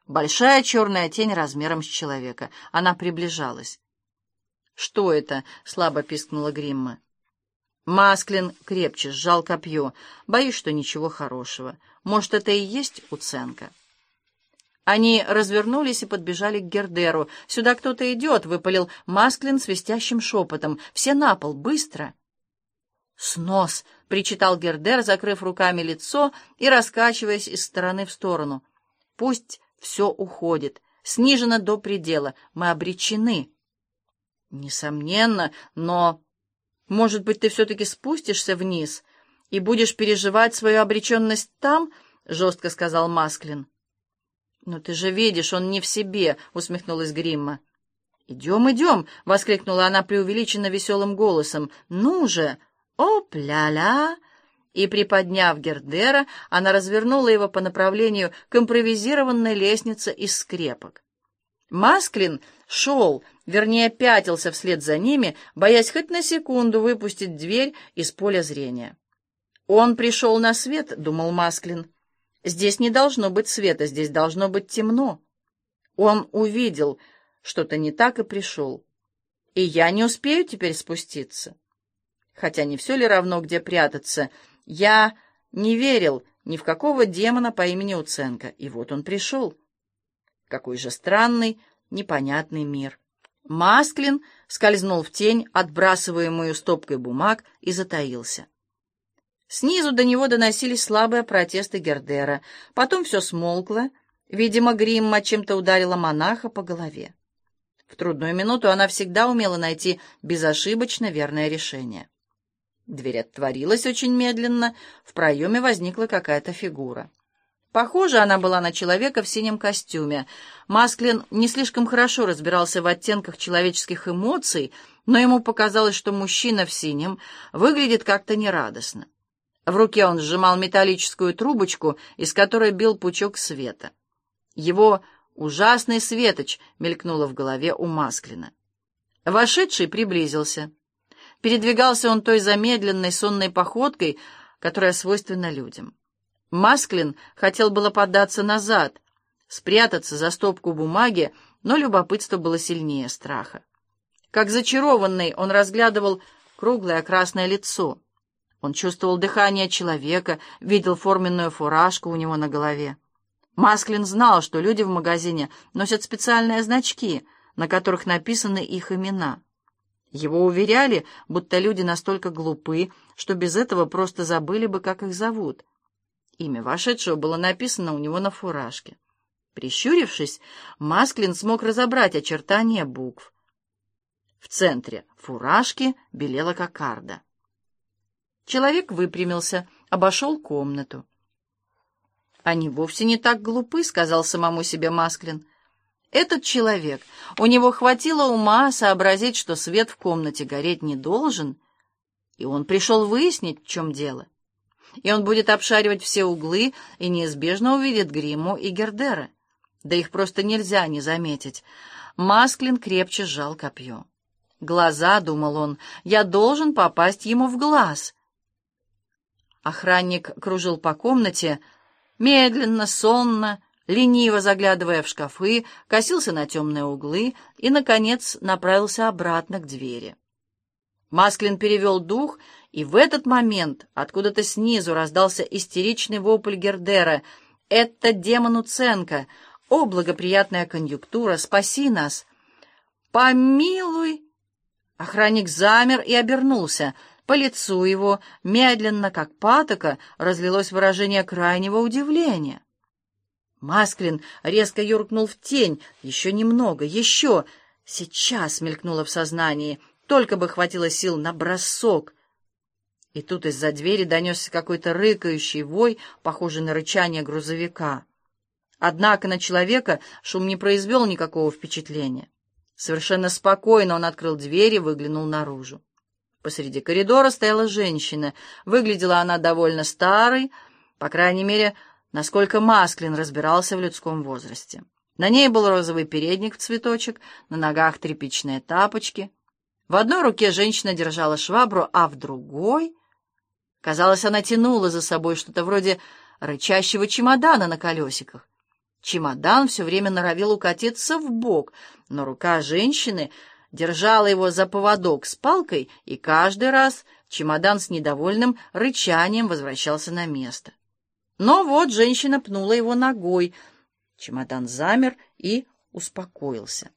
Большая черная тень размером с человека. Она приближалась. «Что это?» — слабо пискнула Гримма. Масклин крепче сжал копье. «Боюсь, что ничего хорошего. Может, это и есть Уценко?» Они развернулись и подбежали к Гердеру. «Сюда кто-то идет!» — выпалил Масклин свистящим шепотом. «Все на пол! Быстро!» «Снос!» — причитал Гердер, закрыв руками лицо и раскачиваясь из стороны в сторону. «Пусть все уходит. Снижено до предела. Мы обречены». «Несомненно, но, может быть, ты все-таки спустишься вниз и будешь переживать свою обреченность там?» — жестко сказал Масклин. «Но ты же видишь, он не в себе», — усмехнулась Гримма. «Идем, идем!» — воскликнула она преувеличенно веселым голосом. «Ну же! Оп-ля-ля!» И, приподняв Гердера, она развернула его по направлению к импровизированной лестнице из скрепок. Масклин шел, вернее, пятился вслед за ними, боясь хоть на секунду выпустить дверь из поля зрения. «Он пришел на свет», — думал Масклин. «Здесь не должно быть света, здесь должно быть темно». Он увидел что-то не так и пришел. И я не успею теперь спуститься. Хотя не все ли равно, где прятаться? Я не верил ни в какого демона по имени Уценко, и вот он пришел. Какой же странный, непонятный мир. Масклин скользнул в тень, отбрасываемую стопкой бумаг, и затаился. Снизу до него доносились слабые протесты Гердера. Потом все смолкло. Видимо, Гримма чем-то ударила монаха по голове. В трудную минуту она всегда умела найти безошибочно верное решение. Дверь отворилась очень медленно. В проеме возникла какая-то фигура. Похоже, она была на человека в синем костюме. Масклин не слишком хорошо разбирался в оттенках человеческих эмоций, но ему показалось, что мужчина в синем выглядит как-то нерадостно. В руке он сжимал металлическую трубочку, из которой бил пучок света. Его ужасный светоч мелькнуло в голове у Масклина. Вошедший приблизился. Передвигался он той замедленной сонной походкой, которая свойственна людям. Масклин хотел было податься назад, спрятаться за стопку бумаги, но любопытство было сильнее страха. Как зачарованный, он разглядывал круглое красное лицо. Он чувствовал дыхание человека, видел форменную фуражку у него на голове. Масклин знал, что люди в магазине носят специальные значки, на которых написаны их имена. Его уверяли, будто люди настолько глупы, что без этого просто забыли бы, как их зовут. Имя вошедшего было написано у него на фуражке. Прищурившись, Масклин смог разобрать очертания букв. В центре фуражки белела кокарда. Человек выпрямился, обошел комнату. «Они вовсе не так глупы», — сказал самому себе Масклин. «Этот человек, у него хватило ума сообразить, что свет в комнате гореть не должен, и он пришел выяснить, в чем дело. И он будет обшаривать все углы и неизбежно увидит Гримму и Гердера. Да их просто нельзя не заметить». Масклин крепче сжал копье. «Глаза», — думал он, — «я должен попасть ему в глаз». Охранник кружил по комнате, медленно, сонно, лениво заглядывая в шкафы, косился на темные углы и, наконец, направился обратно к двери. Масклин перевел дух, и в этот момент откуда-то снизу раздался истеричный вопль Гердера. «Это демон Уценко! О, благоприятная конъюнктура, спаси нас!» «Помилуй!» Охранник замер и обернулся. По лицу его, медленно, как патока, разлилось выражение крайнего удивления. Масклин резко юркнул в тень. «Еще немного, еще!» «Сейчас!» — мелькнуло в сознании. Только бы хватило сил на бросок. И тут из-за двери донесся какой-то рыкающий вой, похожий на рычание грузовика. Однако на человека шум не произвел никакого впечатления. Совершенно спокойно он открыл дверь и выглянул наружу. Посреди коридора стояла женщина. Выглядела она довольно старой, по крайней мере, насколько Масклин разбирался в людском возрасте. На ней был розовый передник в цветочек, на ногах тряпичные тапочки. В одной руке женщина держала швабру, а в другой... Казалось, она тянула за собой что-то вроде рычащего чемодана на колесиках. Чемодан все время норовил укатиться в бок, но рука женщины держала его за поводок с палкой, и каждый раз чемодан с недовольным рычанием возвращался на место. Но вот женщина пнула его ногой. Чемодан замер и успокоился.